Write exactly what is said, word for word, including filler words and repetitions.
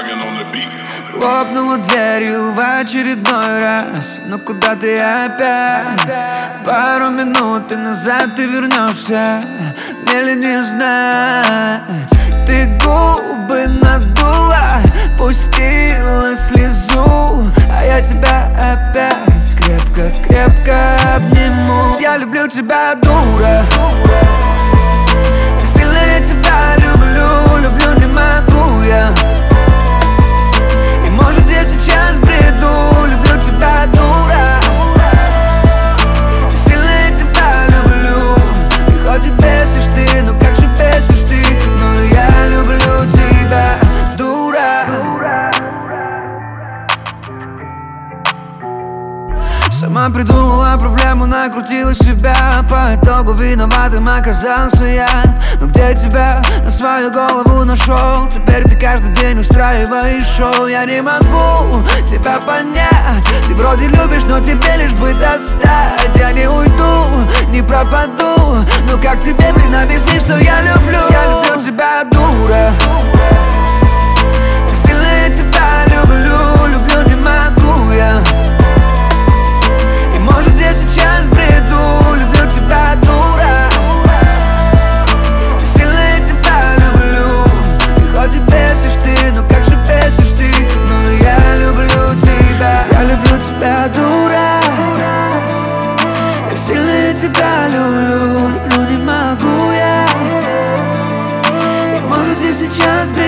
Хлопнула дверью в очередной раз. Но куда ты опять? Пару минут и назад ты вернешься. Мне ли не знать? Ты губы надула, пустила слезу, а я тебя опять крепко-крепко обниму. Я люблю тебя, дура. Как сильно я тебя люблю, люблю, не могу я. И может я сейчас бреду, люблю тебя, дура. Как сильно я тебя люблю. И хоть и бесишь ты, ну как же бесишь ты, но я люблю тебя, дура. Сама придумала проблему, накрутила себя. По итогу виноватым оказался я. Но где тебя на свою голову нашел? Теперь ты каждый день устраиваешь шоу. Я не могу тебя понять. Ты вроде любишь, но тебе лишь бы достать. Я не уйду, не пропаду. Но как тебе, блин, объяснить, что я люблю? Я люблю тебя, дура. Как сильно я тебя люблю, люблю, не могу я. Может я сейчас бреду, люблю тебя, дура. Как сильно я тебя люблю. И хоть и бесишь ты, ну как же бесишь ты, но я люблю тебя. Я люблю тебя, дура. Как сильно я тебя люблю, люблю, не могу я. И может я сейчас бреду.